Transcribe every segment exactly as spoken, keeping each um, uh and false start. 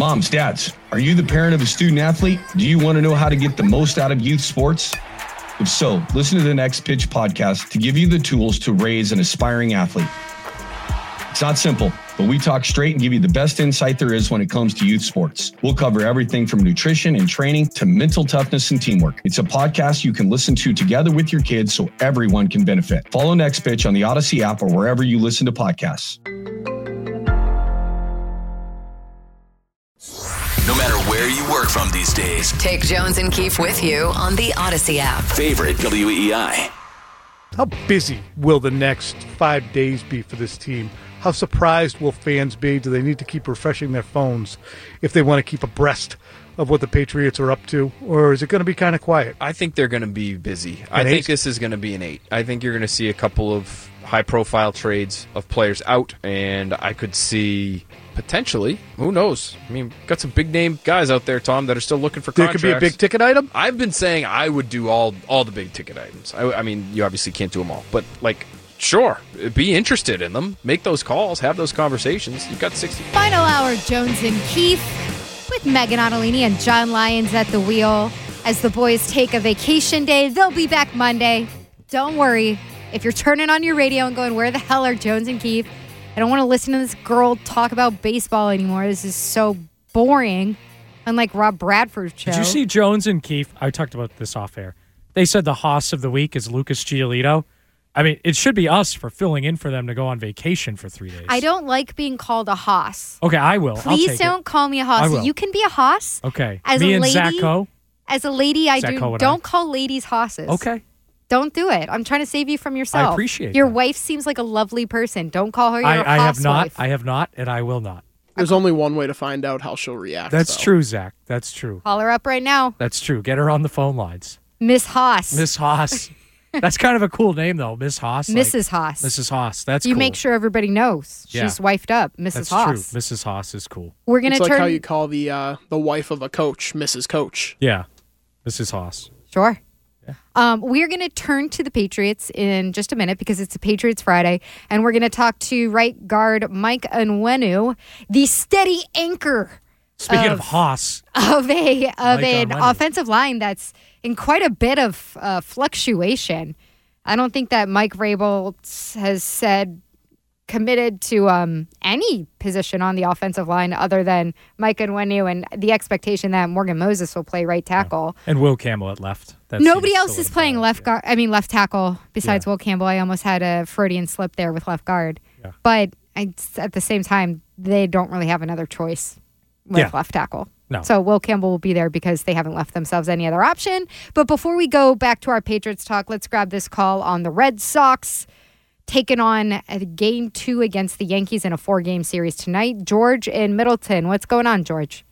Moms, dads, are you the parent of a student athlete? Do you want to know how to get the most out of youth sports? If so, listen to the Next Pitch podcast to give you the tools to raise an aspiring athlete. It's not simple, but we talk straight and give you the best insight there is when it comes to youth sports. We'll cover everything from nutrition and training to mental toughness and teamwork. It's a podcast you can listen to together with your kids so everyone can benefit. Follow Next Pitch on the Odyssey app or wherever you listen to podcasts. No matter where you work from these days, take Jones and Keefe with you on the Odyssey app. Favorite W E I. How busy will the next five days be for this team? How surprised will fans be? Do they need to keep refreshing their phones if they want to keep abreast of what the Patriots are up to? Or is it going to be kind of quiet? I think they're going to be busy. An I eight? think this is going to be an eight. I think you're going to see a couple of high-profile trades of players out, and I could see potentially, who knows? I mean, got some big-name guys out there, Tom, that are still looking for There contracts. could be a big-ticket item? I've been saying I would do all all the big-ticket items. I, I mean, you obviously can't do them all, but, like, sure, be interested in them. Make those calls. Have those conversations. You've got sixty. Final hour, Jones and Keefe with Megan Ottolini and John Lyons at the wheel. As the boys take a vacation day, they'll be back Monday. Don't worry. If you're turning on your radio and going, where the hell are Jones and Keefe? I don't want to listen to this girl talk about baseball anymore. This is so boring. Unlike Rob Bradford's show. Did you see Jones and Keefe? I talked about this off air. They said the Haas of the week is Lucas Giolito. I mean, it should be us for filling in for them to go on vacation for three days. I don't like being called a hoss. Okay, I will. Please I'll take don't it. call me a I hoss. will. You can be a hoss. Okay. As Me a and lady, Zach Coe? As a lady, I Zach do. Coe and Don't I. call ladies hosses. Okay. Don't do it. I'm trying to save you from yourself. I appreciate Your that. wife seems like a lovely person. Don't call her your I, I hoss have not. wife. I have not, and I will not. There's only one way to find out how she'll react. That's though. true, Zach. That's true. Call her up right now. That's true. Get her on the phone lines. Miss Haas. Miss Haas. That's kind of a cool name, though. Miss Haas. like- Missus Haas. Missus Haas. That's you cool. make sure everybody knows. Yeah. She's wifed up. Missus That's Haas. true. Missus Haas is cool. We're going to It's turn. like how you call the uh, the wife of a coach Missus Coach. Yeah. Missus Haas. Sure. Um, we're going to turn to the Patriots in just a minute because it's a Patriots Friday, and we're going to talk to right guard Mike Onwenu, the steady anchor Speaking of, of Haas, of a of Mike an Onwenu. offensive line that's in quite a bit of uh, fluctuation. I don't think that Mike Vrabel has said committed to um, any position on the offensive line other than Mike Onwenu and the expectation that Morgan Moses will play right tackle. and Will Campbell at left. That Nobody seems else is solidified, playing left yeah. guard. I mean, left tackle besides Yeah. Will Campbell. I almost had a Freudian slip there with left guard. Yeah. But I, at the same time, they don't really have another choice with Yeah. left tackle. No. So Will Campbell will be there because they haven't left themselves any other option. But before we go back to our Patriots talk, let's grab this call on the Red Sox taking on a game two against the Yankees in a four-game series tonight. George in Middleton. What's going on, George?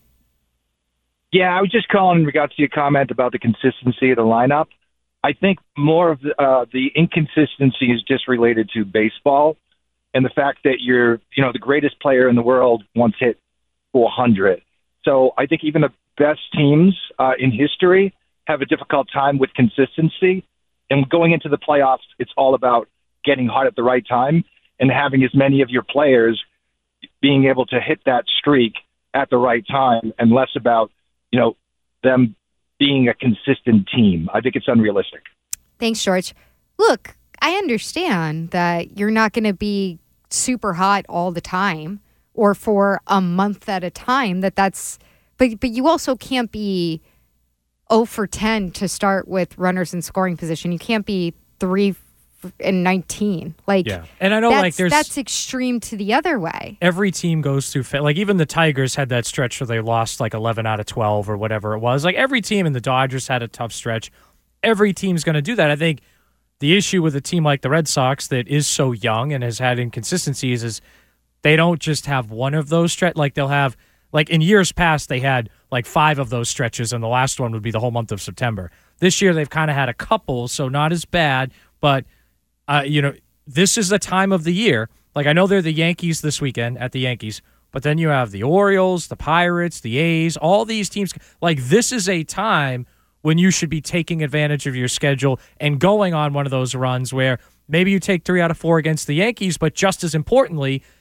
Yeah, I was just calling in regards to your comment about the consistency of the lineup. I think more of the, uh, the inconsistency is just related to baseball and the fact that you're, you know, the greatest player in the world once hit four hundred. So I think even the best teams uh, in history have a difficult time with consistency. And going into the playoffs, it's all about getting hot at the right time and having as many of your players being able to hit that streak at the right time and less about, you know, them being a consistent team. I think it's unrealistic. Thanks, George. Look, I understand that you're not going to be super hot all the time or for a month at a time. That that's, but but you also can't be zero for ten to start with runners in scoring position. You can't be three and nineteen. Like, Yeah. And I know, that's, like, there's- that's extreme to the other way. Every team goes through, fa- like, even the Tigers had that stretch where they lost like eleven out of twelve or whatever it was. Like, every team, and the Dodgers had a tough stretch. Every team's going to do that. I think the issue with a team like the Red Sox that is so young and has had inconsistencies is they don't just have one of those stretch. Like, they'll have, like, in years past, they had like five of those stretches, and the last one would be the whole month of September. This year, they've kind of had a couple, so not as bad, but Uh, you know, this is the time of the year. Like, I know they're the Yankees this weekend at the Yankees, but then you have the Orioles, the Pirates, the A's, all these teams. Like, this is a time when you should be taking advantage of your schedule and going on one of those runs where maybe you take three out of four against the Yankees, but just as importantly,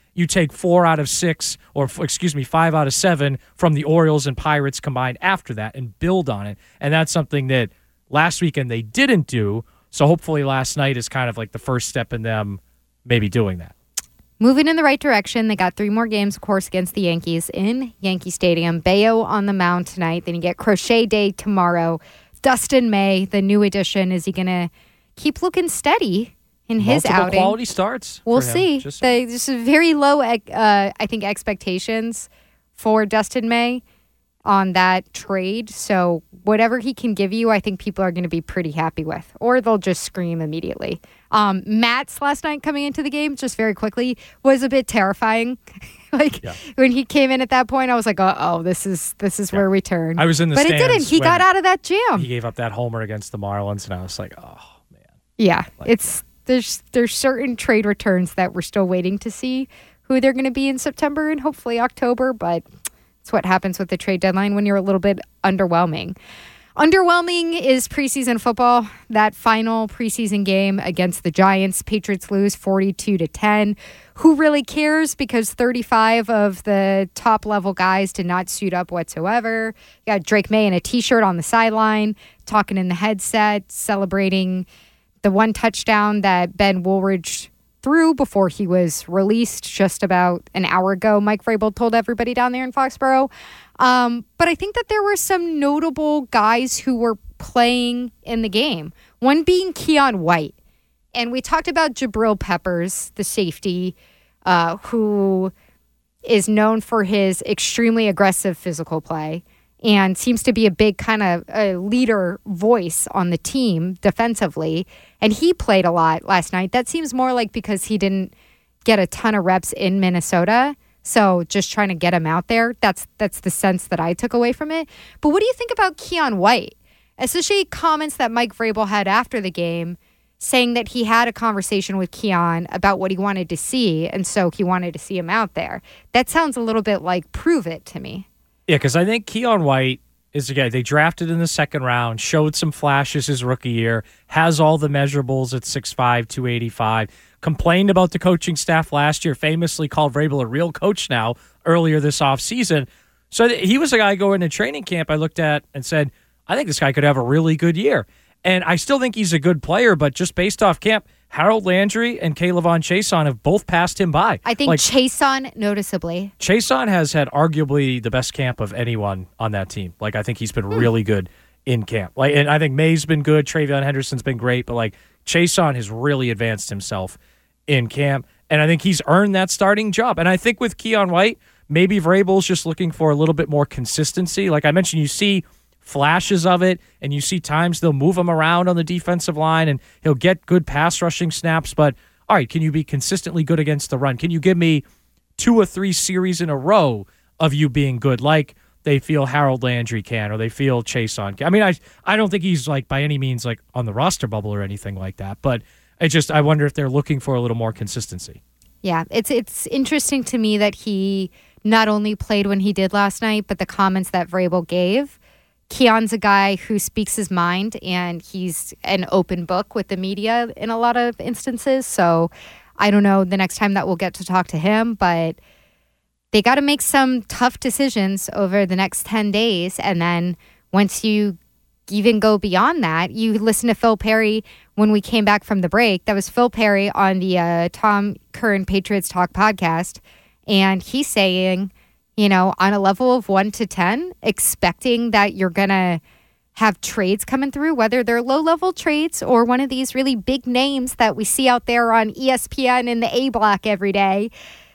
you take four out of six, or excuse me, five out of seven from the Orioles and Pirates combined after that and build on it. And that's something that last weekend they didn't do. So hopefully last night is kind of like the first step in them maybe doing that. Moving in the right direction. They got three more games, of course, against the Yankees in Yankee Stadium. Bayo on the mound tonight. Then you get Crochet Day tomorrow. Dustin May, the new addition. Is he going to keep looking steady in his Multiple outing? quality starts. We'll for him. see. Just- The, this is very low, uh, I think, expectations for Dustin May on that trade. So whatever he can give you, I think people are going to be pretty happy with, or they'll just scream immediately. Um, Matt's last night coming into the game, just very quickly, was a bit terrifying. like Yeah. when he came in at that point, I was like, "Uh oh, this is this is Yeah. where we turn." I was in the but it stands didn't. He when got out of that jam. He gave up that homer against the Marlins, and I was like, oh, man. Yeah, Like it's there's there's certain trade returns that we're still waiting to see who they're going to be in September and hopefully October, but it's what happens with the trade deadline when you're a little bit underwhelming. Underwhelming is preseason football. That final preseason game against the Giants, Patriots lose forty-two to ten. Who really cares? Because thirty-five of the top level guys did not suit up whatsoever. You got Drake May in a t-shirt on the sideline, talking in the headset, celebrating the one touchdown that Ben Woolridge threw before he was released just about an hour ago. Mike Vrabel told everybody down there in Foxborough. Um, but I think that there were some notable guys who were playing in the game. One being Keon White. And we talked about Jabril Peppers, the safety, uh, who is known for his extremely aggressive physical play and seems to be a big kind of a leader voice on the team defensively. And he played a lot last night. That seems more like because he didn't get a ton of reps in Minnesota. So just trying to get him out there. That's that's the sense that I took away from it. But what do you think about Keon White? Especially comments that Mike Vrabel had after the game saying that he had a conversation with Keon about what he wanted to see, and so he wanted to see him out there. That sounds a little bit like prove it to me. Yeah, because I think Keon White is a guy they drafted in the second round, showed some flashes his rookie year, has all the measurables at six five, two eighty-five, complained about the coaching staff last year, famously called Vrabel a real coach now earlier this offseason. So th- he was a guy going to training camp I looked at and said, I think this guy could have a really good year. And I still think he's a good player, but just based off camp, Harold Landry and Kayvon Chason have both passed him by. I think like, Chason noticeably. Chason has had arguably the best camp of anyone on that team. Like, I think he's been really good in camp. Like, and I think May's been good. Travion Henderson's been great, but like Chason has really advanced himself in camp, and I think he's earned that starting job. And I think with Keon White, maybe Vrabel's just looking for a little bit more consistency. Like I mentioned, you see flashes of it, and you see times they'll move him around on the defensive line, and he'll get good pass rushing snaps. But all right, can you be consistently good against the run? Can you give me two or three series in a row of you being good, like they feel Harold Landry can, or they feel Chason can? I mean, I I don't think he's like by any means like on the roster bubble or anything like that, but I just I wonder if they're looking for a little more consistency. Yeah, it's it's interesting to me that he not only played when he did last night, but the comments that Vrabel gave. Keon's a guy who speaks his mind, and he's an open book with the media in a lot of instances. So I don't know the next time that we'll get to talk to him, but they got to make some tough decisions over the next ten days. And then once you even go beyond that, you listen to Phil Perry when we came back from the break. That was Phil Perry on the uh, Tom Curran Patriots Talk podcast. And he's saying, you know, on a level of one to ten, expecting that you're going to have trades coming through, whether they're low-level trades or one of these really big names that we see out there on E S P N in the A block every day.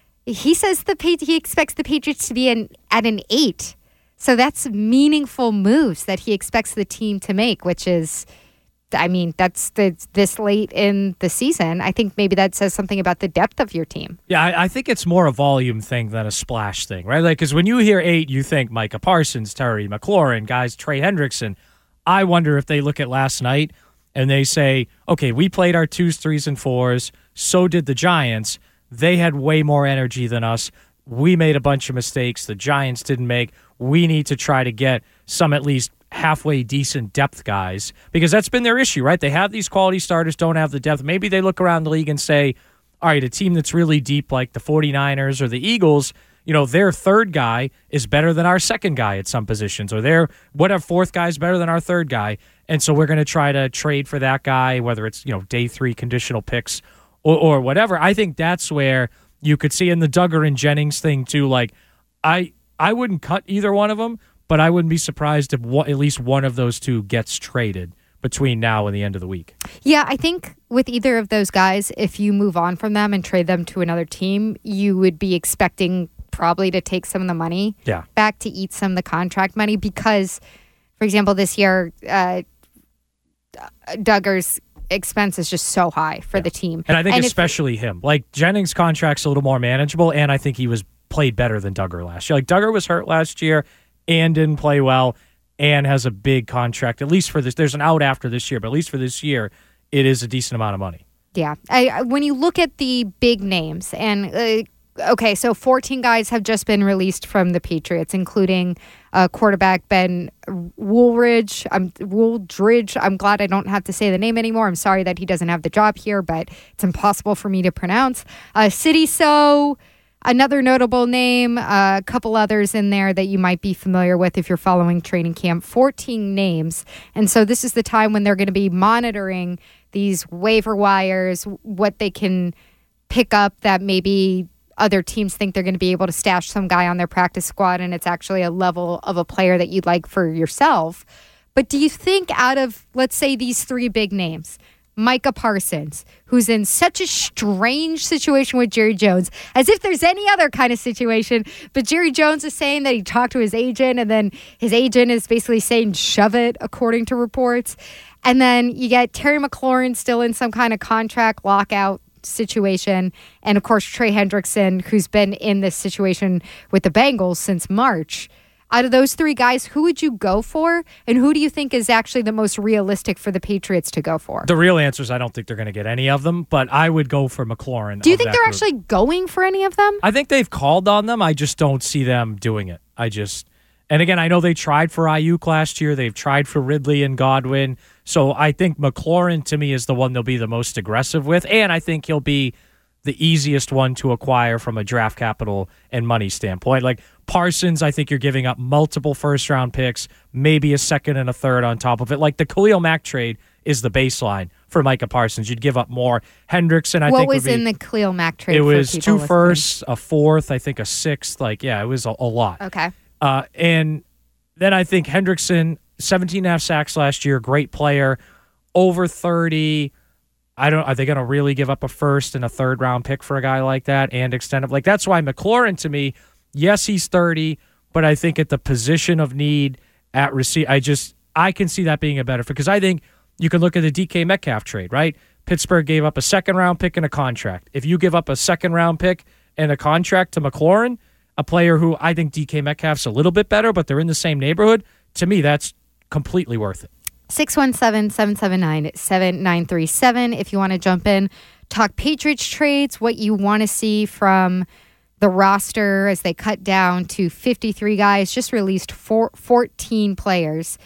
He says the he expects the Patriots to be in, at an eight. So that's meaningful moves that he expects the team to make, which is, I mean, that's the, this late in the season. I think maybe that says something about the depth of your team. Yeah, I, I think it's more a volume thing than a splash thing, right? Like, because when you hear eight, you think Micah Parsons, Terry McLaurin, guys, Trey Hendrickson. I wonder if they look at last night and they say, okay, we played our twos, threes, and fours. So did the Giants. They had way more energy than us. We made a bunch of mistakes the Giants didn't make. We need to try to get some at least halfway decent depth guys, because that's been their issue, right? They have these quality starters, don't have the depth. Maybe they look around the league and say, all right, a team that's really deep like the 49ers or the Eagles, you know, their third guy is better than our second guy at some positions, or their whatever fourth guy is better than our third guy. And so we're going to try to trade for that guy, whether it's, you know, day three conditional picks or, or whatever. I think that's where you could see in the Duggar and Jennings thing too. Like, I I wouldn't cut either one of them, but I wouldn't be surprised if one, at least one of those two gets traded between now and the end of the week. Yeah, I think with either of those guys, if you move on from them and trade them to another team, you would be expecting probably to take some of the money yeah. back to eat some of the contract money because, for example, this year, uh, Duggar's expense is just so high for yeah. the team. And I think and especially if, him. Like, Jennings' contract's a little more manageable, and I think he was played better than Duggar last year. Like, Duggar was hurt last year and didn't play well and has a big contract, at least for this. There's an out after this year, but at least for this year, it is a decent amount of money. Yeah. I, when you look at the big names, and uh, okay, so fourteen guys have just been released from the Patriots, including uh, quarterback Ben Woolridge. I'm Wooldridge. I'm glad I don't have to say the name anymore. I'm sorry that he doesn't have the job here, but it's impossible for me to pronounce. Uh, City So, another notable name, uh, a couple others in there that you might be familiar with if you're following training camp. fourteen names, and so this is the time when they're going to be monitoring these waiver wires, what they can pick up that maybe other teams think they're going to be able to stash some guy on their practice squad, and it's actually a level of a player that you'd like for yourself. But do you think out of, let's say, these three big names, Micah Parsons, who's in such a strange situation with Jerry Jones, as if there's any other kind of situation, but Jerry Jones is saying that he talked to his agent, and then his agent is basically saying, shove it, according to reports. And then you get Terry McLaurin still in some kind of contract lockout situation, and of course Trey Hendrickson, who's been in this situation with the Bengals since March. Out of those three guys, who would you go for, and who do you think is actually the most realistic for the Patriots to go for? The real answer is I don't think they're going to get any of them, but I would go for McLaurin. Do you think they're group. actually going for any of them? I think they've called on them. I just don't see them doing it. I just, and again, I know they tried for Ayuk last year. They've tried for Ridley and Godwin. So I think McLaurin, to me, is the one they'll be the most aggressive with, and I think he'll be the easiest one to acquire from a draft capital and money standpoint. Like Parsons, I think you're giving up multiple first-round picks, maybe a second and a third on top of it. Like the Khalil Mack trade is the baseline for Micah Parsons. You'd give up more. Hendrickson, I what think, was would be, in the Khalil Mack trade? It was for two listening? firsts, a fourth, I think a sixth. Like, yeah, it was a, a lot. Okay. Uh, and then I think Hendrickson, seventeen and a half sacks last year, great player, over thirty. I don't. Are they going to really give up a first and a third round pick for a guy like that and extend it? Like, that's why McLaurin, to me, yes, he's thirty, but I think at the position of need at receive, I just I can see that being a better fit, because I think you can look at the D K Metcalf trade, right? Pittsburgh gave up a second round pick and a contract. If you give up a second round pick and a contract to McLaurin, a player who I think D K Metcalf's a little bit better, but they're in the same neighborhood, to me, that's completely worth it. six one seven, seven seven nine, seven nine three seven if you want to jump in. Talk Patriots trades, what you want to see from the roster as they cut down to fifty-three guys, just released four, fourteen players.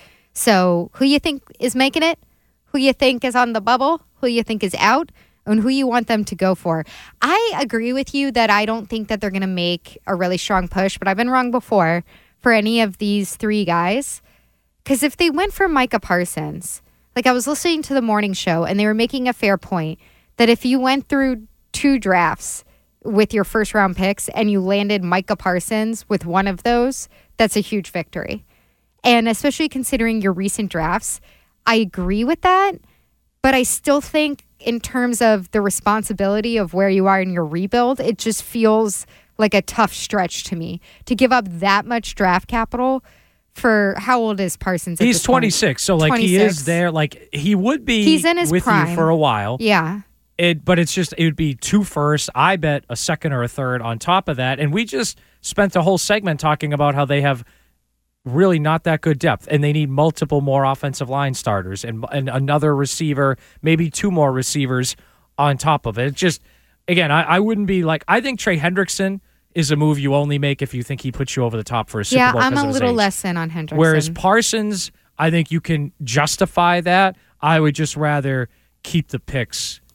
So who you think is making it? Who you think is on the bubble? Who you think is out? And who you want them to go for? I agree with you that I don't think that they're going to make a really strong push, but I've been wrong before for any of these three guys. Because if they went for Micah Parsons, like I was listening to the morning show and they were making a fair point that if you went through two drafts with your first round picks and you landed Micah Parsons with one of those, that's a huge victory. And especially considering your recent drafts, I agree with that, but I still think in terms of the responsibility of where you are in your rebuild, it just feels like a tough stretch to me to give up that much draft capital. For how old is Parsons? At He's this point? twenty-six, so like twenty-six. he is there. Like he would be. He's in his with prime. you for a while. Yeah. It, but it's just it would be two firsts. I bet a second or a third on top of that. And we just spent the whole segment talking about how they have really not that good depth, and they need multiple more offensive line starters and and another receiver, maybe two more receivers on top of it. It's just again, I, I wouldn't be like I think Trey Hendrickson is a move you only make if you think he puts you over the top for a Super yeah, Bowl. I'm because a of his little age. less in on Hendrickson. Whereas Parsons, I think you can justify that. I would just rather keep the picks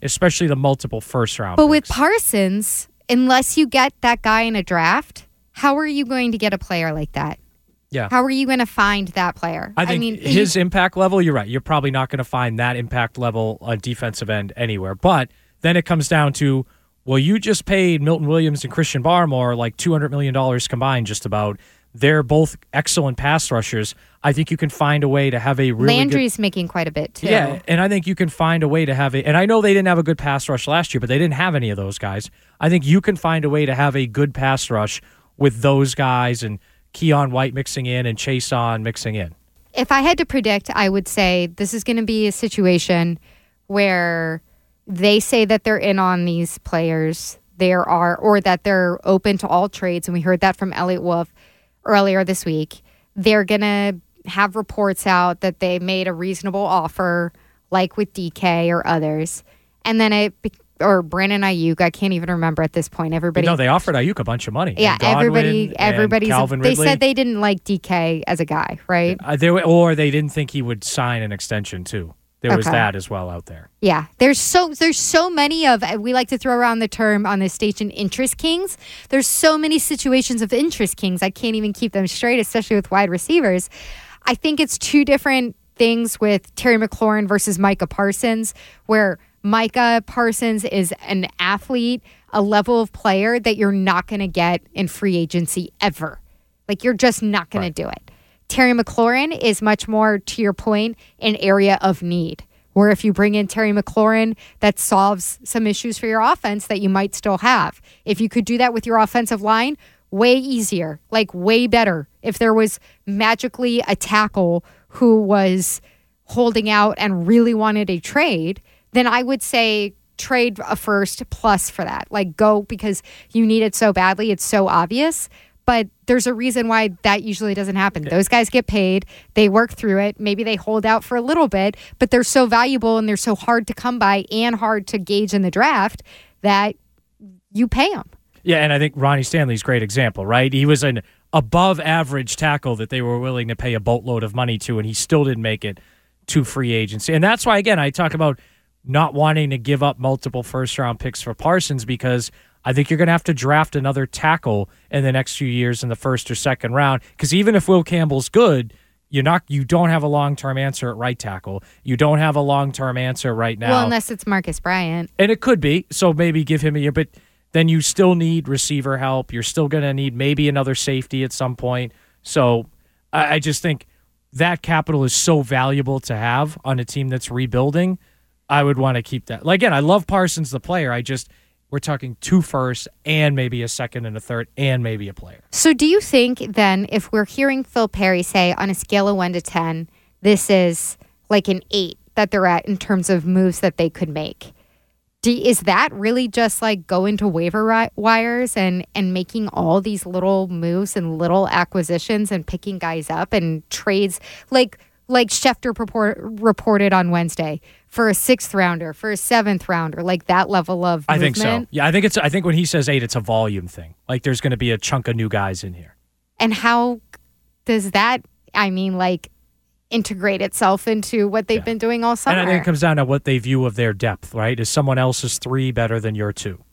especially the multiple first round. But picks. with Parsons, unless you get that guy in a draft, how are you going to get a player like that? Yeah. How are you going to find that player? I think I mean, his he, impact level, you're right. You're probably not going to find that impact level on defensive end anywhere. But then it comes down to, well, you just paid Milton Williams and Christian Barmore like two hundred million dollars combined just about. They're both excellent pass rushers. I think you can find a way to have a really Landry's good, making quite a bit, too. Yeah, and I think you can find a way to have a, and I know they didn't have a good pass rush last year, but they didn't have any of those guys. I think you can find a way to have a good pass rush with those guys and Keon White mixing in and Chason mixing in. If I had to predict, I would say this is going to be a situation where they say that they're in on these players, there are, or that they're open to all trades, and we heard that from Elliot Wolf earlier this week. They're going to have reports out that they made a reasonable offer, like with D K or others. And then it, or Brandon Ayuk, I can't even remember at this point. Everybody, no, they offered Ayuk a bunch of money. Yeah, and everybody, everybody's. Calvin they Ridley. said they didn't like D K as a guy, right? Uh, they, or they didn't think he would sign an extension too. There was Okay. that as well out there. Yeah, there's so there's so many of, we like to throw around the term on this station, interest kings. There's so many situations of interest kings. I can't even keep them straight, especially with wide receivers. I think it's two different things with Terry McLaurin versus Micah Parsons, where Micah Parsons is an athlete, a level of player that you're not going to get in free agency ever. Like, you're just not going Right. to do it. Terry McLaurin is much more, to your point, an area of need, where if you bring in Terry McLaurin, that solves some issues for your offense that you might still have. If you could do that with your offensive line, way easier, like way better. If there was magically a tackle who was holding out and really wanted a trade, then I would say trade a first plus for that. Like, go because you need it so badly. It's so obvious. But there's a reason why that usually doesn't happen. Those guys get paid. They work through it. Maybe they hold out for a little bit, but they're so valuable and they're so hard to come by and hard to gauge in the draft that you pay them. Yeah, and I think Ronnie Stanley's a great example, right? He was an above average tackle that they were willing to pay a boatload of money to, and he still didn't make it to free agency. And that's why, again, I talk about not wanting to give up multiple first round picks for Parsons, because I think you're going to have to draft another tackle in the next few years in the first or second round. Because even if Will Campbell's good, you're not. You don't have a long term answer at right tackle. You don't have a long term answer right now. Well, unless it's Marcus Bryant, and it could be. So maybe give him a year, but then you still need receiver help. You're still going to need maybe another safety at some point. So I, I just think that capital is so valuable to have on a team that's rebuilding. I would want to keep that. Like, again, I love Parsons the player. I just. We're talking two firsts and maybe a second and a third and maybe a player. So do you think then, if we're hearing Phil Perry say on a scale of one to ten, this is like an eight that they're at in terms of moves that they could make, do, is that really just like going to waiver ri- wires and, and making all these little moves and little acquisitions and picking guys up and trades like like Schefter purport, reported on Wednesday for a sixth rounder, for a seventh rounder, like that level of I movement? think so. Yeah, I think it's. I think when he says eight, it's a volume thing. Like there's going to be a chunk of new guys in here. And how does that, I mean, like, integrate itself into what they've Yeah. been doing all summer? And I think it comes down to what they view of their depth, right? Is someone else's three better than your two?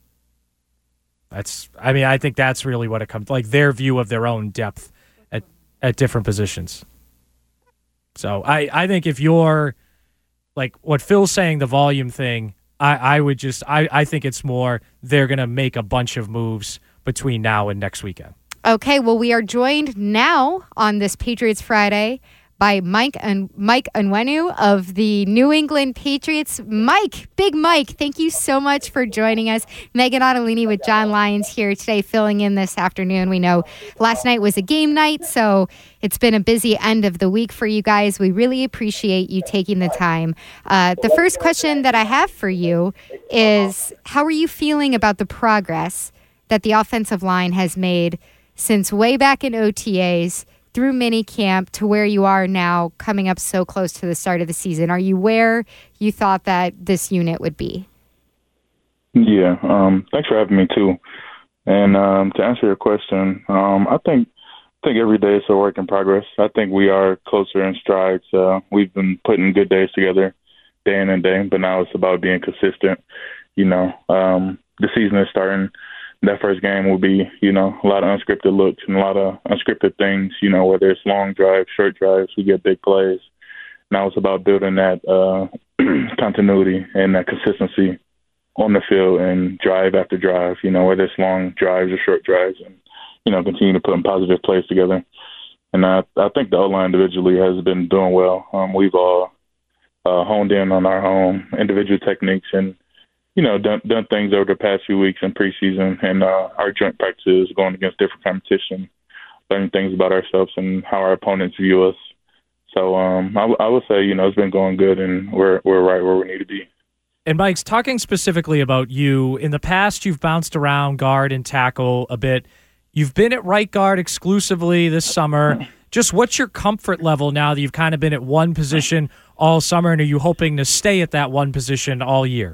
That's. I mean, I think that's really what it comes. Like their view of their own depth at at different positions. So I, I think if you're like what Phil's saying, the volume thing, I, I would just I, I think it's more they're gonna make a bunch of moves between now and next weekend. Okay, well, we are joined now on this Patriots Friday by Mike and Mike Onwenu of the New England Patriots. Mike, Big Mike, thank you so much for joining us. Megan Ottolini with John Lyons here today, filling in this afternoon. We know last night was a game night, so it's been a busy end of the week for you guys. We really appreciate you taking the time. Uh, the first question that I have for you is, how are you feeling about the progress that the offensive line has made since way back in O T As through minicamp to where you are now, coming up so close to the start of the season? Are you where you thought that this unit would be? Yeah, um, thanks for having me too. And um, to answer your question, um, I think I think every day is a work in progress. I think we are closer in strides. Uh, we've been putting good days together, day in and day, but now it's about being consistent. You know, um, the season is starting. That first game will be, you know, a lot of unscripted looks and a lot of unscripted things, you know, whether it's long drives, short drives, we get big plays. Now it's about building that uh, continuity and that consistency on the field and drive after drive, you know, whether it's long drives or short drives, and, you know, continue to put positive plays together. And I, I think the O-line individually has been doing well. Um, we've all uh, honed in on our own individual techniques and, you know, done, done things over the past few weeks in preseason and uh, our joint practices, going against different competition, learning things about ourselves and how our opponents view us. So um, I, w- I would say, you know, it's been going good and we're we're right where we need to be. And Mike's talking specifically about you. In the past, you've bounced around guard and tackle a bit. You've been at right guard exclusively this summer. Just what's your comfort level now that you've kind of been at one position all summer, and are you hoping to stay at that one position all year?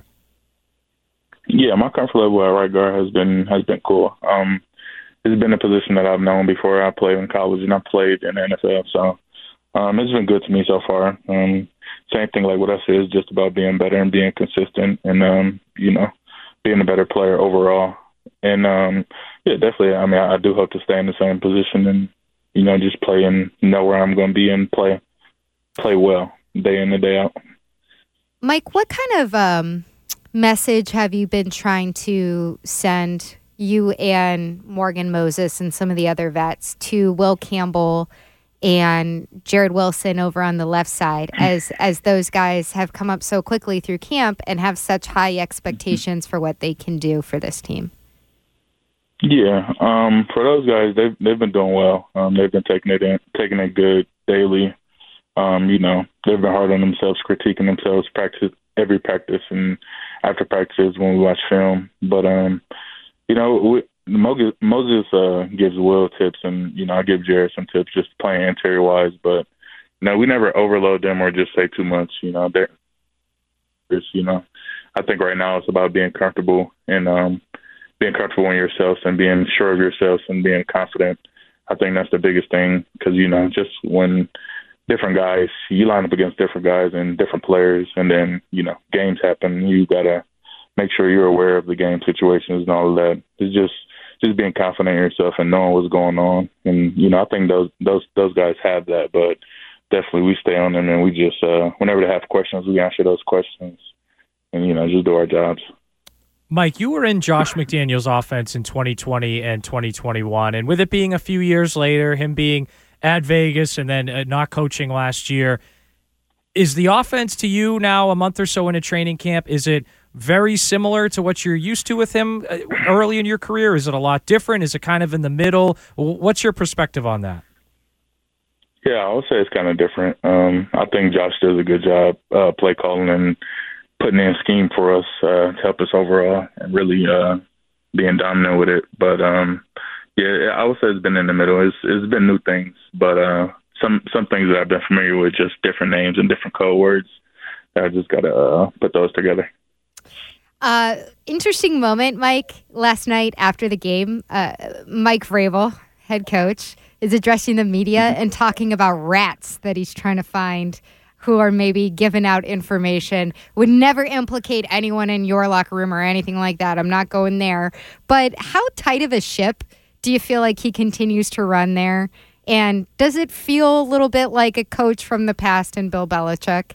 Yeah, my comfort level at right guard has been has been cool. Um, it's been a position that I've known before. I played in college and I played in the N F L, so um, it's been good to me so far. Um, same thing like what I said, is just about being better and being consistent and, um, you know, being a better player overall. And, um, yeah, definitely, I mean, I, I do hope to stay in the same position and, you know, just play and know where I'm going to be and play play well day in and day out. Mike, what kind of um, message have you been trying to send, you and Morgan Moses and some of the other vets, to Will Campbell and Jared Wilson over on the left side, as as those guys have come up so quickly through camp and have such high expectations for what they can do for this team? Yeah, um, for those guys, they've they've been doing well. Um, they've been taking it in, taking it good daily. Um, you know, they've been hard on themselves, critiquing themselves, practice every practice and after practices when we watch film. But um, you know, we, Moses, Moses uh, gives Will tips, and you know, I give Jared some tips, just playing interior wise. But you know, we never overload them or just say too much. You know, they're just, you know, I think right now it's about being comfortable and um, being comfortable in yourself and being sure of yourself and being confident. I think that's the biggest thing, because you know, just when different guys, you line up against different guys and different players, and then you know, games happen. You gotta make sure you're aware of the game situations and all of that. It's just just being confident in yourself and knowing what's going on. And, you know, I think those those those guys have that, but definitely we stay on them and we just, uh, whenever they have questions, we answer those questions and, you know, just do our jobs. Mike, you were in Josh McDaniels' offense in twenty twenty and twenty twenty-one, and with it being a few years later, him being at Vegas and then uh, not coaching last year, is the offense to you now a month or so into training camp, is it very similar to what you're used to with him early in your career? Is it a lot different? Is it kind of in the middle? What's your perspective on that? Yeah, I would say it's kind of different. Um, I think Josh does a good job uh, play calling and putting in scheme for us uh, to help us overall and really uh, being dominant with it. But, um, yeah, I would say it's been in the middle. It's, it's been new things, but uh, some, some things that I've been familiar with, just different names and different code words. I just got to uh, put those together. Uh, interesting moment, Mike, last night after the game. Uh, Mike Vrabel, head coach, is addressing the media and talking about rats that he's trying to find who are maybe giving out information. Would never implicate anyone in your locker room or anything like that. I'm not going there. But how tight of a ship do you feel like he continues to run there? And does it feel a little bit like a coach from the past in Bill Belichick?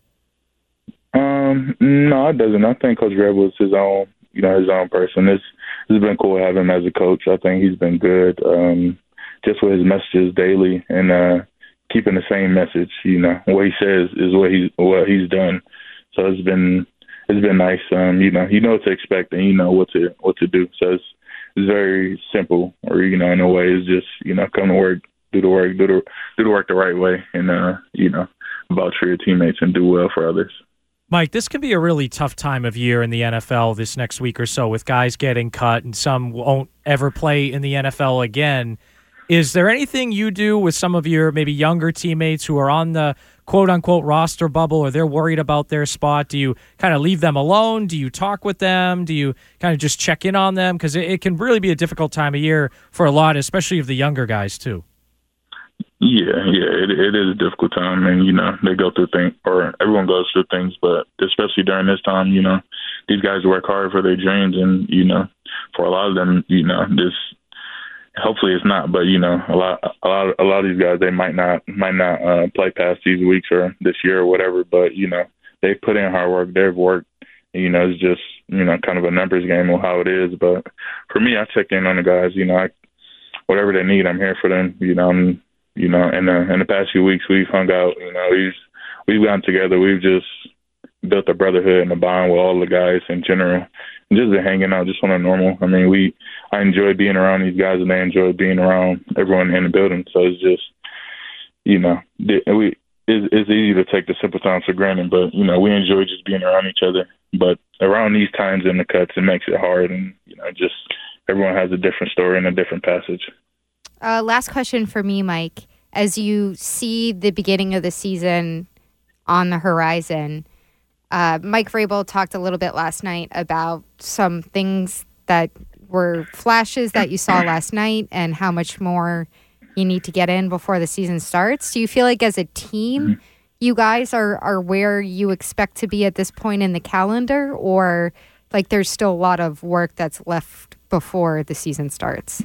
Um, no, it doesn't. I think Coach Vrabel is his own, you know, his own person. It's it's been cool having him as a coach. I think he's been good, um, just with his messages daily and uh, keeping the same message. You know, what he says is what he what he's done. So it's been it's been nice. Um, you know, you know what to expect and you know what to what to do. So it's it's very simple, or you know, in a way, it's just you know, come to work, do the work, do the do the work the right way, and uh, you know, vouch for your teammates and do well for others. Mike, this can be a really tough time of year in the N F L this next week or so, with guys getting cut and some won't ever play in the N F L again. Is there anything you do with some of your maybe younger teammates who are on the quote-unquote roster bubble, or they're worried about their spot? Do you kind of leave them alone? Do you talk with them? Do you kind of just check in on them? Because it, it can really be a difficult time of year for a lot, especially of the younger guys too. Yeah, yeah, it, it is a difficult time, and you know they go through things, or everyone goes through things, but especially during this time, you know, these guys work hard for their dreams, and you know, for a lot of them, you know, this hopefully it's not, but you know, a lot, a lot, a lot of these guys they might not, might not uh, play past these weeks or this year or whatever, but you know, they put in hard work, they've worked, and, you know, it's just you know kind of a numbers game on how it is, but for me, I check in on the guys, you know, I, whatever they need, I'm here for them, you know. I'm, You know, in the in the past few weeks, we've hung out. You know, we've we've gotten together. We've just built a brotherhood and a bond with all the guys in general, and just been hanging out just on a normal. I mean, we I enjoy being around these guys, and they enjoy being around everyone in the building. So it's just, you know, we it's, it's easy to take the simple times for granted, but you know, we enjoy just being around each other. But around these times in the cuts, it makes it hard, and you know, just everyone has a different story and a different passage. Uh, last question for me, Mike. As you see the beginning of the season on the horizon, uh, Mike Vrabel talked a little bit last night about some things that were flashes that you saw last night and how much more you need to get in before the season starts. Do you feel like as a team, you guys are, are where you expect to be at this point in the calendar, or like there's still a lot of work that's left before the season starts?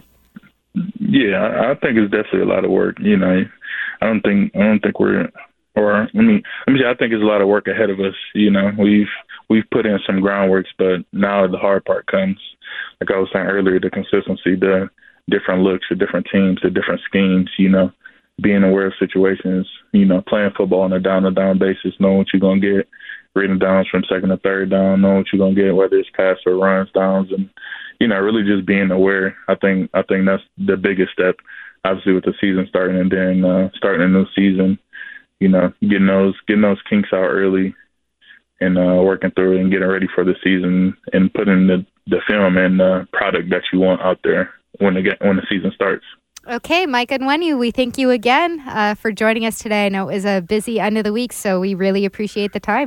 Yeah, I think it's definitely a lot of work. You know, I don't think I don't think we're, or let me let me say, I think there's a lot of work ahead of us. You know, we've we've put in some groundworks, but now the hard part comes. Like I was saying earlier, the consistency, the different looks, the different teams, the different schemes. You know, being aware of situations. You know, playing football on a down-to-down basis, knowing what you're gonna get, reading downs from second to third down, knowing what you're gonna get, whether it's pass or runs, downs, and you know, really just being aware. I think I think that's the biggest step, obviously, with the season starting, and then uh, starting a new season. You know, getting those getting those kinks out early, and uh, working through it and getting ready for the season, and putting the, the film and uh, product that you want out there when the get when the season starts. Okay, Mike Onwenu, we thank you again uh, for joining us today. I know it was a busy end of the week, so we really appreciate the time.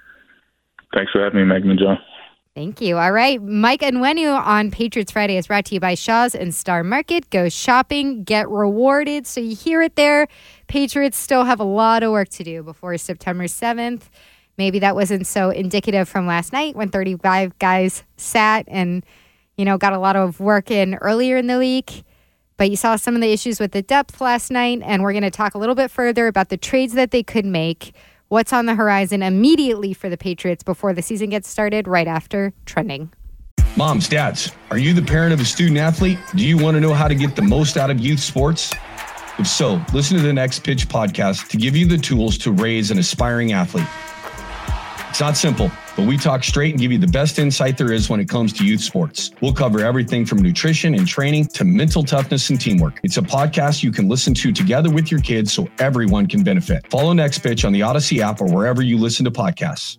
Thanks for having me, Megan and John. Thank you. All right. Mike Onwenu on Patriots Friday is brought to you by Shaw's and Star Market. Go shopping, get rewarded. So you hear it there. Patriots still have a lot of work to do before September seventh. Maybe that wasn't so indicative from last night when thirty-five guys sat and, you know, got a lot of work in earlier in the week. But you saw some of the issues with the depth last night, and we're going to talk a little bit further about the trades that they could make. What's on the horizon immediately for the Patriots before the season gets started, right after Trending. Moms, dads, are you the parent of a student athlete? Do you want to know how to get the most out of youth sports? If so, listen to the Next Pitch podcast to give you the tools to raise an aspiring athlete. It's not simple, but we talk straight and give you the best insight there is when it comes to youth sports. We'll cover everything from nutrition and training to mental toughness and teamwork. It's a podcast you can listen to together with your kids so everyone can benefit. Follow Next Pitch on the Odyssey app or wherever you listen to podcasts.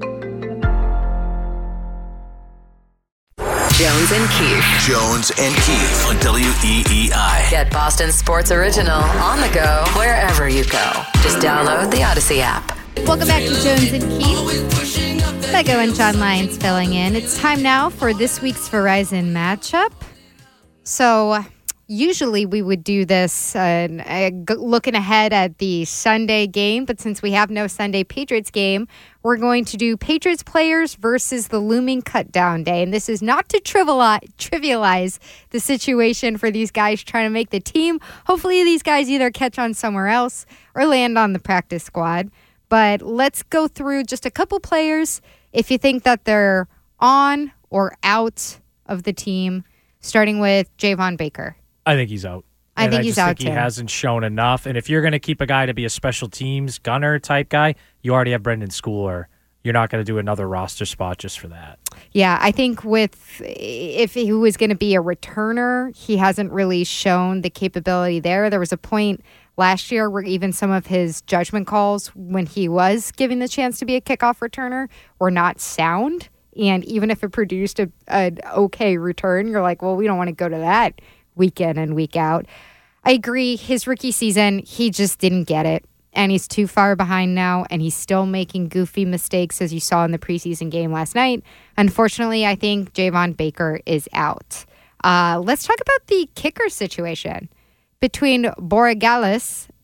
Jones and Keith. Jones and Keith on W E E I. Get Boston Sports Original on the go wherever you go. Just download the Odyssey app. Welcome back to Jones and Keith. Lego and John Lyons filling in. It's time now for this week's Verizon matchup. So usually we would do this uh, looking ahead at the Sunday game, but since we have no Sunday Patriots game, we're going to do Patriots players versus the looming cutdown day. And this is not to trivialize the situation for these guys trying to make the team. Hopefully these guys either catch on somewhere else or land on the practice squad. But let's go through just a couple players if you think that they're on or out of the team, starting with Javon Baker. I think he's out. I and think I he's just out, think too. He hasn't shown enough. And if you're going to keep a guy to be a special teams gunner type guy, you already have Brendan Schooler. You're not going to do another roster spot just for that. Yeah, I think with if he was going to be a returner, he hasn't really shown the capability there. There was a point last year where even some of his judgment calls when he was given the chance to be a kickoff returner were not sound. And even if it produced a, an okay return, you're like, well, we don't want to go to that week in and week out. I agree. His rookie season, he just didn't get it. And he's too far behind now, and he's still making goofy mistakes, as you saw in the preseason game last night. Unfortunately, I think Javon Baker is out. Uh, let's talk about the kicker situation between Borregales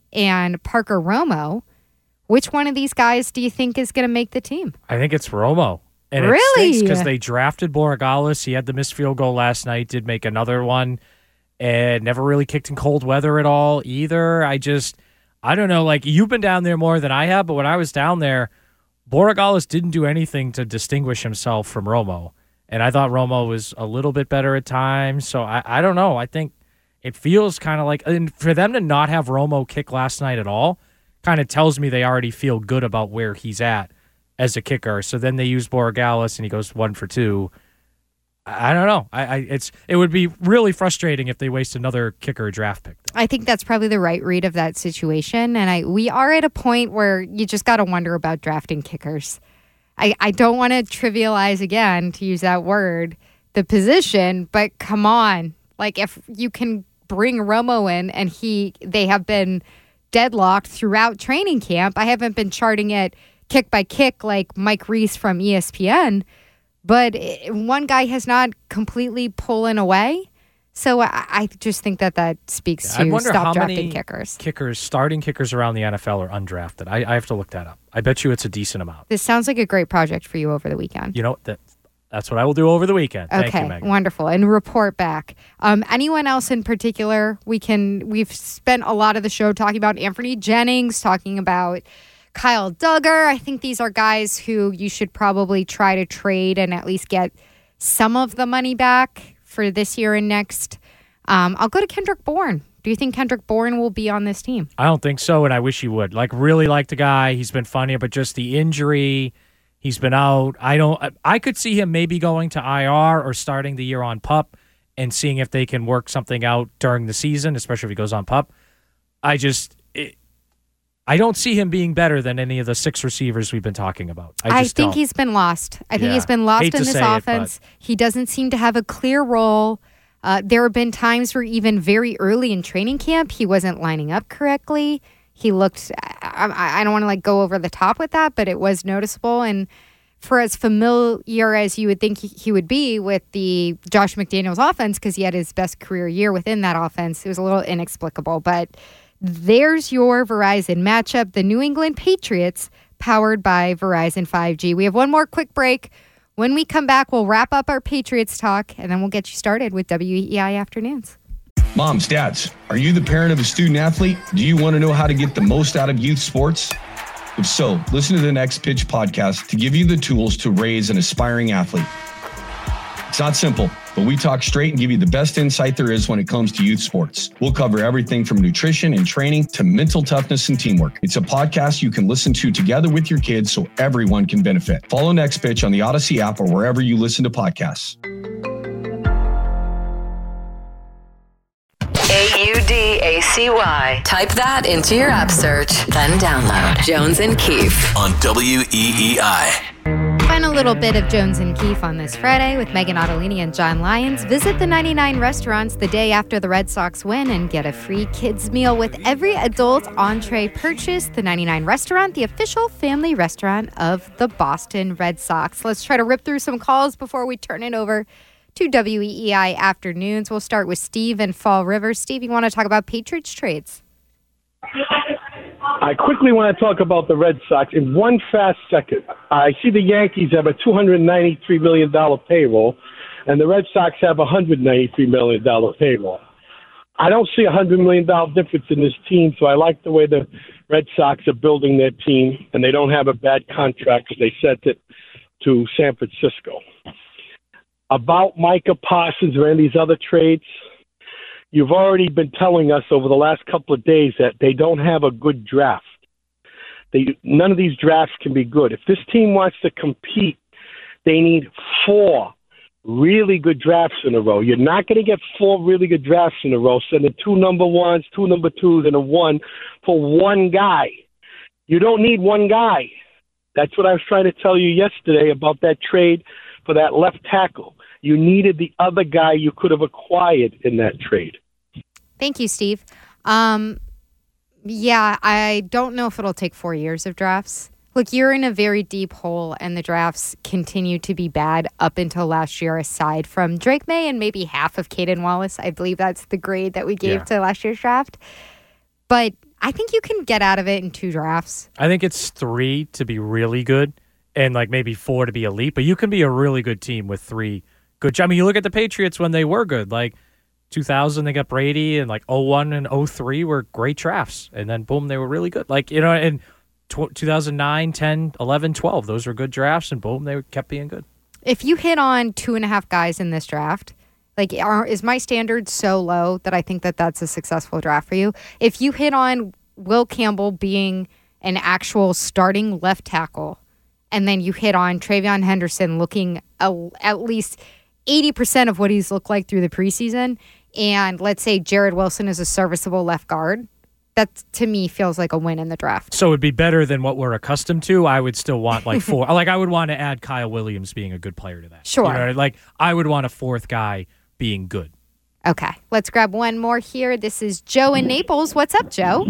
and Parker Romo. Which one of these guys do you think is going to make the team? I think it's Romo. And really? Because they drafted Borregales. He had the missed field goal last night, did make another one, and never really kicked in cold weather at all either. I just, I don't know. Like, you've been down there more than I have, but when I was down there, Borregales didn't do anything to distinguish himself from Romo. And I thought Romo was a little bit better at times. So I, I don't know. I think it feels kind of like, and for them to not have Romo kick last night at all kind of tells me they already feel good about where he's at as a kicker. So then they use Borregales and he goes one for two. I don't know. I, I it's it would be really frustrating if they waste another kicker draft pick. I think that's probably the right read of that situation. And I we are at a point where you just got to wonder about drafting kickers. I, I don't want to trivialize again, to use that word, the position, but come on. Like, if you can bring Romo in and he they have been deadlocked throughout training camp. I haven't been charting it kick by kick like Mike Reese from E S P N, but one guy has not completely pulling away. So I, I just think that that speaks yeah, to I wonder stop how drafting many kickers. Kickers, starting kickers around the N F L are undrafted. I, I have to look that up. I bet you it's a decent amount. This sounds like a great project for you over the weekend. You know, that that's what I will do over the weekend. Thank okay, you, Megan. Wonderful. And report back. Um, anyone else in particular? We can. We've spent a lot of the show talking about Anthony Jennings, talking about Kyle Duggar. I think these are guys who you should probably try to trade and at least get some of the money back for this year and next. Um, I'll go to Kendrick Bourne. Do you think Kendrick Bourne will be on this team? I don't think so, and I wish he would. Like, really like the guy. He's been funny, but just the injury. He's been out. I don't. I could see him maybe going to I R or starting the year on PUP and seeing if they can work something out during the season, especially if he goes on PUP. I just, it, I don't see him being better than any of the six receivers we've been talking about. I, just I think don't. he's been lost. I think Yeah. he's been lost Hate in to this say it, offense. He doesn't seem to have a clear role. Uh, there have been times where even very early in training camp, he wasn't lining up correctly. He looked, I, I don't want to like go over the top with that, but it was noticeable. And for as familiar as you would think he, he would be with the Josh McDaniels offense, because he had his best career year within that offense, it was a little inexplicable. But there's your Verizon matchup, the New England Patriots, powered by Verizon five G. We have one more quick break. When we come back, we'll wrap up our Patriots talk, and then we'll get you started with W E E I Afternoons. Moms, dads, are you the parent of a student athlete? Do you want to know how to get the most out of youth sports? If so, listen to the Next Pitch podcast to give you the tools to raise an aspiring athlete. It's not simple, but we talk straight and give you the best insight there is when it comes to youth sports. We'll cover everything from nutrition and training to mental toughness and teamwork. It's a podcast you can listen to together with your kids so everyone can benefit. Follow Next Pitch on the Odyssey app or wherever you listen to podcasts. A U D A C Y. Type that into your app search, then download Jones and Keefe on W E E I. Find a little bit of Jones and Keefe on this Friday with Megan Ottolini and John Lyons. Visit the ninety-nine restaurants the day after the Red Sox win and get a free kids meal with every adult entree purchase. The ninety-nine restaurant, the official family restaurant of the Boston Red Sox. Let's try to rip through some calls before we turn it over to W E E I Afternoons. We'll start with Steve in Fall River. Steve, you want to talk about Patriots trades? I quickly want to talk about the Red Sox in one fast second. I see the Yankees have a two hundred ninety-three million dollars payroll, and the Red Sox have a one hundred ninety-three million dollars payroll. I don't see a one hundred million dollars difference in this team, so I like the way the Red Sox are building their team, and they don't have a bad contract because they sent it to San Francisco. About Micah Parsons or any of these other trades, you've already been telling us over the last couple of days that they don't have a good draft. They, none of these drafts can be good. If this team wants to compete, they need four really good drafts in a row. You're not going to get four really good drafts in a row, sending two number ones, two number twos, and a one for one guy. You don't need one guy. That's what I was trying to tell you yesterday about that trade for that left tackle. You needed the other guy you could have acquired in that trade. Thank you, Steve. Um, yeah, I don't know if it'll take four years of drafts. Look, you're in a very deep hole, and the drafts continue to be bad up until last year, aside from Drake May and maybe half of Caden Wallace. I believe that's the grade that we gave Yeah. to last year's draft. But I think you can get out of it in two drafts. I think it's three to be really good and like maybe four to be elite, but you can be a really good team with three good. I mean, you look at the Patriots when they were good, like two thousand, they got Brady, and like oh one and oh three were great drafts. And then boom, they were really good. Like, you know, and two thousand nine, ten, eleven, twelve, those were good drafts, and boom, they kept being good. If you hit on two and a half guys in this draft, like, are, is my standard so low that I think that that's a successful draft for you? If you hit on Will Campbell being an actual starting left tackle, and then you hit on TreVeyon Henderson looking a, at least eighty percent of what he's looked like through the preseason, and let's say Jared Wilson is a serviceable left guard, that to me feels like a win in the draft. So it'd be better than what we're accustomed to. I would still want like four. Like I would want to add Kyle Williams being a good player to that. Sure. You know, like I would want a fourth guy being good. Okay. Let's grab one more here. This is Joe in Naples. What's up, Joe?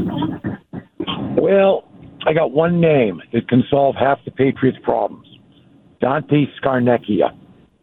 Well, I got one name that can solve half the Patriots' problems. Dante Scarnecchia.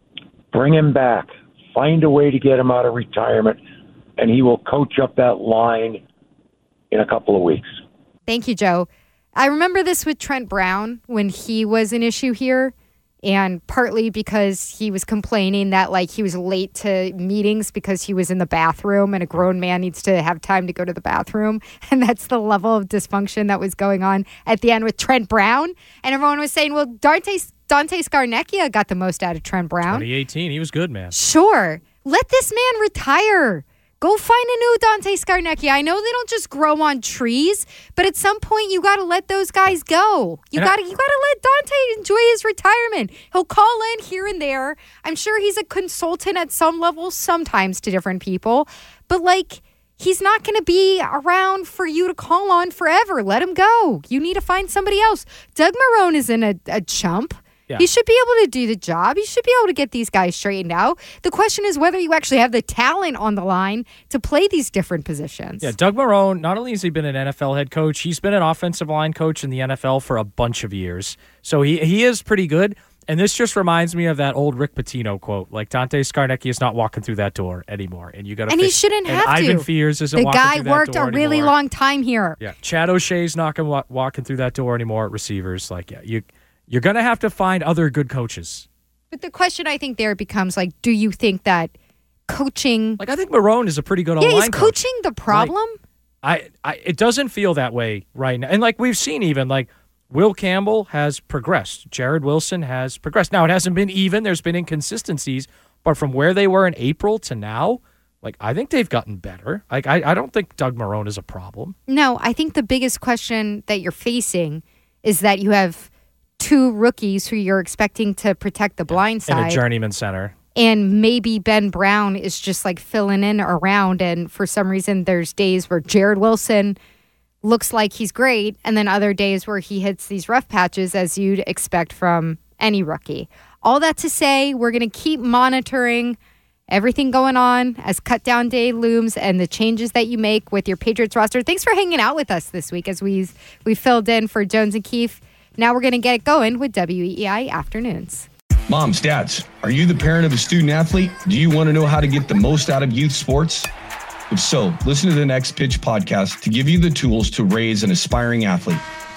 Bring him back. Find a way to get him out of retirement, and he will coach up that line in a couple of weeks. Thank you, Joe. I remember this with Trent Brown when he was an issue here, and partly because he was complaining that like he was late to meetings because he was in the bathroom, and a grown man needs to have time to go to the bathroom, and that's the level of dysfunction that was going on at the end with Trent Brown. And everyone was saying, well, Dante, Dante Scarnecchia got the most out of Trent Brown. twenty eighteen, he was good, man. Sure. Let this man retire. Go find a new Dante Scarnecchia. I know they don't just grow on trees, but at some point you got to let those guys go. You got to you got to let Dante enjoy his retirement. He'll call in here and there. I'm sure he's a consultant at some level sometimes to different people, but like he's not going to be around for you to call on forever. Let him go. You need to find somebody else. Doug Marrone isn't a, a chump. Yeah. He should be able to do the job. He should be able to get these guys straightened out. The question is whether you actually have the talent on the line to play these different positions. Yeah, Doug Marrone, not only has he been an N F L head coach, he's been an offensive line coach in the N F L for a bunch of years. So he, he is pretty good. And this just reminds me of that old Rick Pitino quote. Like, Dante Scarnecchia is not walking through that door anymore. And you got to And fix, he shouldn't and have Ivan to. Ivan Fears isn't the walking guy through that worked door a really anymore. long time here. Yeah, Chad O'Shea's not gonna wa- walking through that door anymore at receivers. Like, yeah, you... You're going to have to find other good coaches. But the question I think there becomes, like, do you think that coaching... Like, I think Marrone is a pretty good yeah, online is coach. coaching the problem? Like, I, I, it doesn't feel that way right now. And, like, we've seen even, like, Will Campbell has progressed. Jared Wilson has progressed. Now, it hasn't been even. There's been inconsistencies. But from where they were in April to now, like, I think they've gotten better. Like, I, I don't think Doug Marrone is a problem. No, I think the biggest question that you're facing is that you have two rookies who you're expecting to protect the blind side. In a journeyman center. And maybe Ben Brown is just like filling in around. And for some reason, there's days where Jared Wilson looks like he's great. And then other days where he hits these rough patches as you'd expect from any rookie. All that to say, we're going to keep monitoring everything going on as cut down day looms and the changes that you make with your Patriots roster. Thanks for hanging out with us this week as we we filled in for Jones and Keefe. Now we're going to get it going with W E E I Afternoons. Moms, dads, are you the parent of a student athlete? Do you want to know how to get the most out of youth sports? If so, listen to the Next Pitch podcast to give you the tools to raise an aspiring athlete.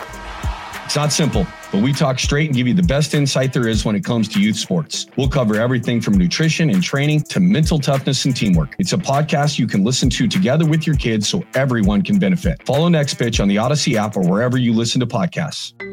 It's not simple, but we talk straight and give you the best insight there is when it comes to youth sports. We'll cover everything from nutrition and training to mental toughness and teamwork. It's a podcast you can listen to together with your kids so everyone can benefit. Follow Next Pitch on the Odyssey app or wherever you listen to podcasts.